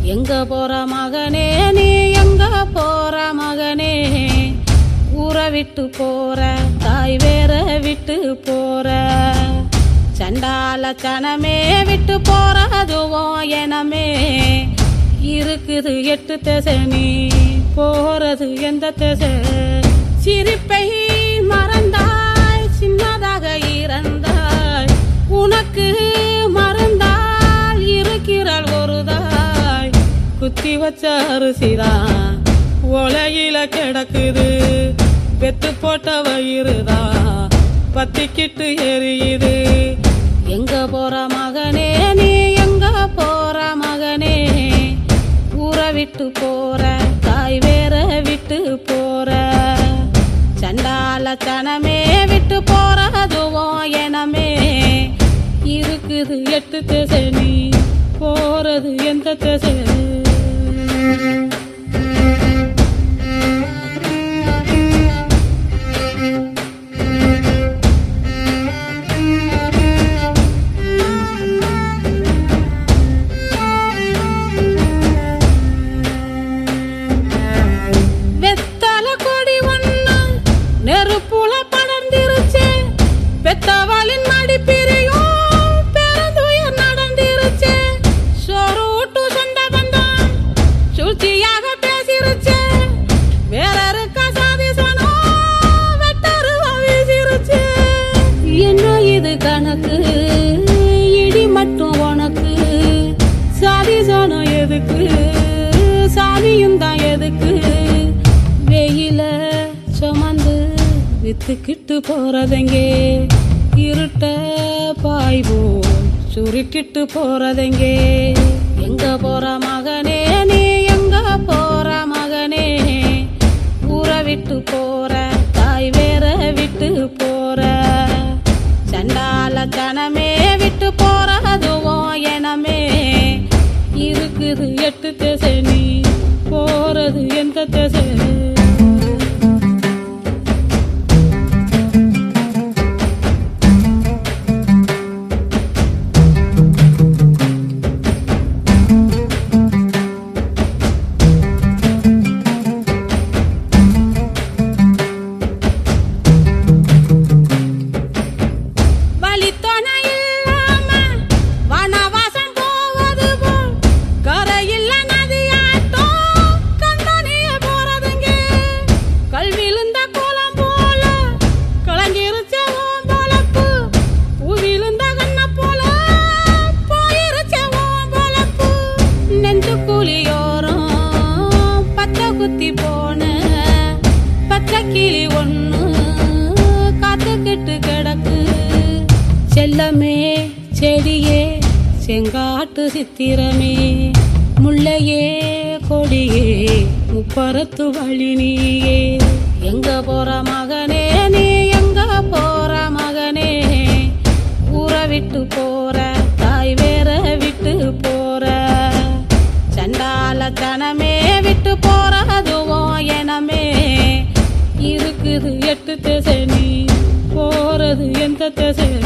எங்க போற மகனே நீ எங்க போற மகனே ஊரை விட்டு போற தாய் வேற விட்டு போற சண்டால சனமே விட்டு போறதுவும் எனமே இருக்குது 8 திசை நீ போறது எந்த திசை சிரிப்பை மறந்தாய் சின்னதாக இறந்தாய் உனக்கு மறந்தால் இருக்கிறாள் ஒருதாய் குத்தி வச்ச அரிசிதான் ஒலையில கிடக்குது பெத்து போட்ட வயிறுதான் பத்திக்கிட்டு எரியுது எங்க போற மகனே நீ எங்க போற மகனே ஊரை விட்டு போற தாய் வேற விட்டு போற சண்டால சனமே விட்டு போறதுவும் எனமே இருக்குது 8 திசை நீ போறது எந்த திசை பெத்தவாளின் மடி பிரியும் பெருந்துயர் நடந்திருச்சே சோறு ஊட்டு சண்டை பந்தம் சூழ்ச்சியாக பேசிருச்சே வேறருக்கா சாதிசனோ வெட்டருவா வீசிருச்சே என்ன இது கணக்கு இடி மட்டும் உனக்கு சாதிசனம் எதுக்கு சாதியும் தான் எதுக்கு வெயில சுமந்து வித்துக்கிட்டு போறதெங்கே இருட்ட பாய்வோ சுருக்கிட்டு போறதெங்கே எங்க போற மகனே நீ எங்க போற மகனே ஊரை விட்டு போற தாய் வேற விட்டு போற சண்டால சனமே விட்டு போறதுவும் எனமே இருக்குது 8 திசை நீ போறது எந்த திசை செல்லமே செடியே செங்காட்டு சித்திரமே முல்லையே கொடியே முப்பரத்து வழி நீயே எங்க போற மகனே நீ எங்க போற மகனே ஊரை விட்டு போற தாய் வேற விட்டு போற சண்டால சனமே விட்டு போறதுவும் எனமே இருக்குது 8 திசை நீ போறது எந்த திசை